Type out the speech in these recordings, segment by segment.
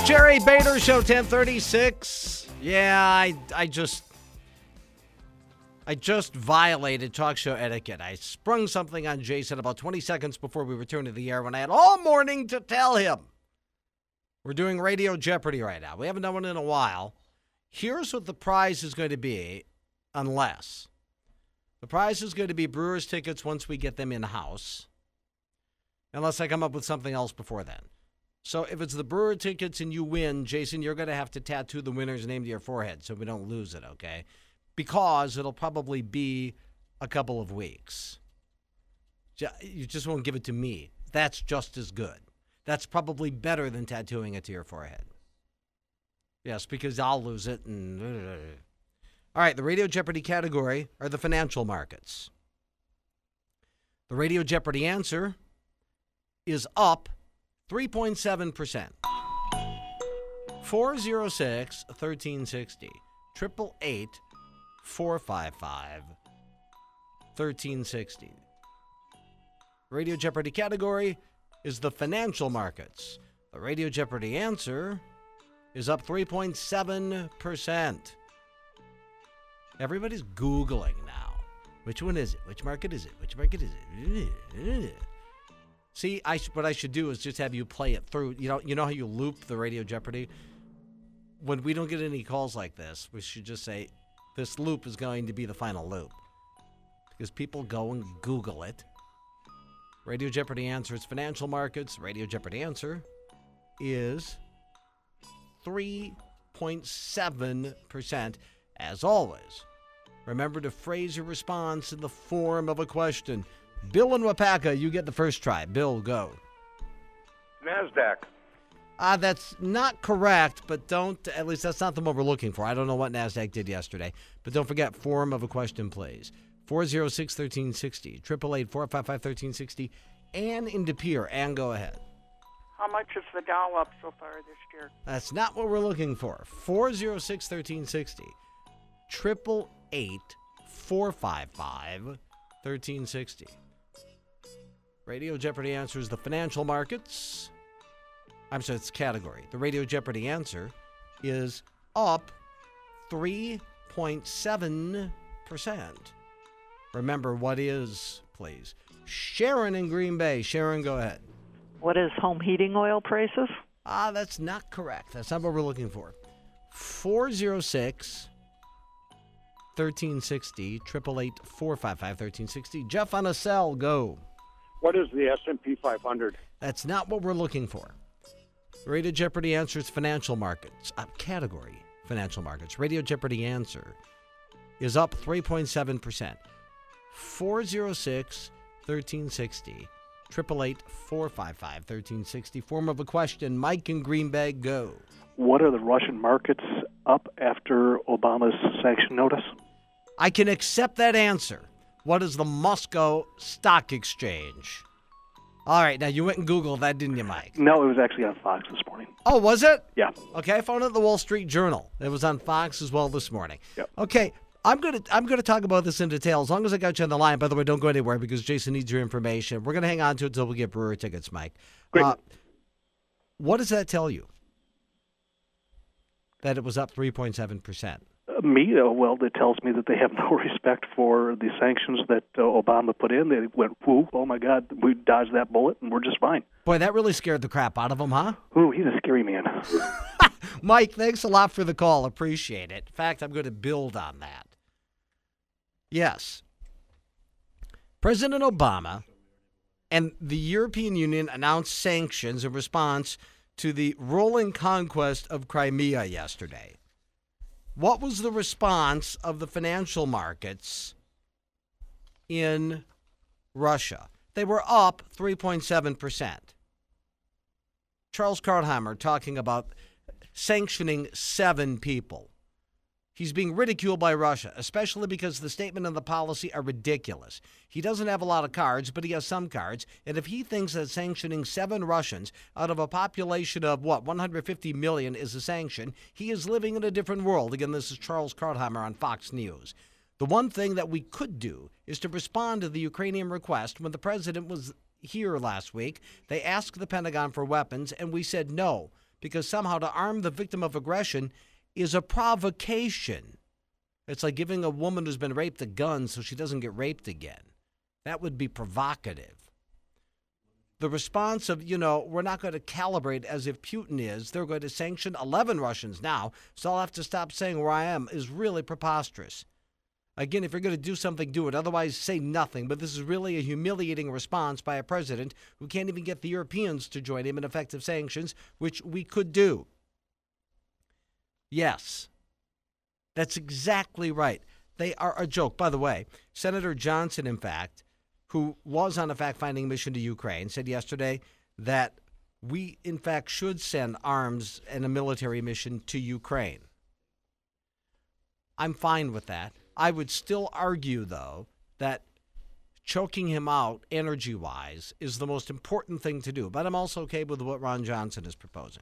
Jerry Bader Show, 1036. Yeah, I just violated talk show etiquette. I sprung something on Jason about 20 seconds before we returned to the air when I had all morning to tell him. We're doing Radio Jeopardy right now. We haven't done one in a while. Here's what the prize is going to be, unless. The prize is going to be Brewers tickets once we get them in-house, unless I come up with something else before then. So if it's the Brewer tickets and you win, Jason, you're going to have to tattoo the winner's name to your forehead so we don't lose it, okay? Because it'll probably be a couple of weeks. You just won't give it to me. That's just as good. That's probably better than tattooing it to your forehead. Yes, because I'll lose it. All right, the Radio Jeopardy category are the financial markets. The Radio Jeopardy answer is up 3.7%. 406-1360. 888-455-1360. Radio Jeopardy category is the financial markets. The Radio Jeopardy answer is up 3.7%. Everybody's Googling now. Which one is it? Which market is it? Which market is it? See, what I should do is just have you play it through. You know how you loop the Radio Jeopardy? When we don't get any calls like this, we should just say, this loop is going to be the final loop. Because people go and Google it. Radio Jeopardy answer is financial markets. Radio Jeopardy answer is 3.7%. As always, remember to phrase your response in the form of a question. Bill and Wapaka, you get the first try. Bill, go. NASDAQ. That's not correct, but at least that's not the one we're looking for. I don't know what NASDAQ did yesterday, but don't forget, form of a question, please. 406-1360, 888-455-1360, Ann in De Pere. Ann, go ahead. How much is the Dow up so far this year? That's not what we're looking for. 406-1360, 888-455-1360. Radio Jeopardy answers the financial markets. I'm sorry, it's category. The Radio Jeopardy answer is up 3.7%. Remember what is, please. Sharon in Green Bay. Sharon, go ahead. What is home heating oil prices? That's not correct. That's not what we're looking for. 406-1360, 888-455-1360. Jeff on a cell, go. What is the S&P 500? That's not what we're looking for. Radio Jeopardy answers financial markets. Category, financial markets. Radio Jeopardy answer is up 3.7%. 406-1360, 888-455-1360. Form of a question. Mike in Green Bay, go. What are the Russian markets up after Obama's sanction notice? I can accept that answer. What is the Moscow Stock Exchange? All right, now you went and Googled that, didn't you, Mike? No, it was actually on Fox this morning. Oh, was it? Yeah. Okay, I found it in the Wall Street Journal. It was on Fox as well this morning. Yep. Okay, I'm gonna talk about this in detail as long as I got you on the line. By the way, don't go anywhere because Jason needs your information. We're gonna hang on to it until we get Brewer tickets, Mike. Great. What does that tell you? That it was up 3.7%. Well, it tells me that they have no respect for the sanctions that Obama put in. They went, oh my God, we dodged that bullet and we're just fine. Boy, that really scared the crap out of him, huh? Ooh, he's a scary man. Mike, thanks a lot for the call. Appreciate it. In fact, I'm going to build on that. Yes. President Obama and the European Union announced sanctions in response to the rolling conquest of Crimea yesterday. What was the response of the financial markets in Russia? They were up 3.7%. Charles Krauthammer talking about sanctioning 7 people. He's being ridiculed by Russia, especially because the statement and the policy are ridiculous. He doesn't have a lot of cards, but he has some cards. And if he thinks that sanctioning 7 Russians out of a population of, 150 million is a sanction, he is living in a different world. Again, this is Charles Krauthammer on Fox News. The one thing that we could do is to respond to the Ukrainian request. When the president was here last week, they asked the Pentagon for weapons, and we said no, because somehow to arm the victim of aggression is a provocation. It's like giving a woman who's been raped a gun so she doesn't get raped again. That would be provocative. The response of, we're not going to calibrate as if Putin is. They're going to sanction 11 Russians now, so I'll have to stop saying where I am, is really preposterous. Again, if you're going to do something, do it. Otherwise, say nothing. But this is really a humiliating response by a president who can't even get the Europeans to join him in effective sanctions, which we could do. Yes, that's exactly right. They are a joke. By the way, Senator Johnson, in fact, who was on a fact-finding mission to Ukraine, said yesterday that we, in fact, should send arms and a military mission to Ukraine. I'm fine with that. I would still argue, though, that choking him out energy-wise is the most important thing to do. But I'm also okay with what Ron Johnson is proposing.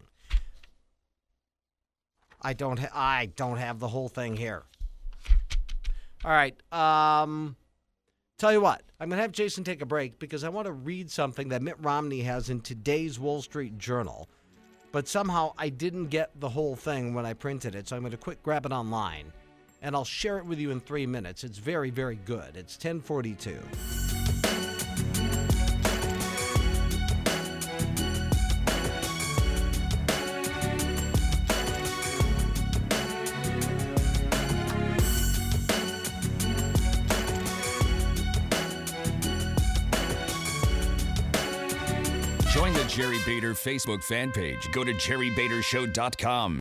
I don't have the whole thing here. All right. Tell you what, I'm going to have Jason take a break because I want to read something that Mitt Romney has in today's Wall Street Journal. But somehow I didn't get the whole thing when I printed it, so I'm going to quick grab it online. And I'll share it with you in 3 minutes. It's very, very good. It's 10:42. Join the Jerry Bader Facebook fan page. Go to jerrybadershow.com.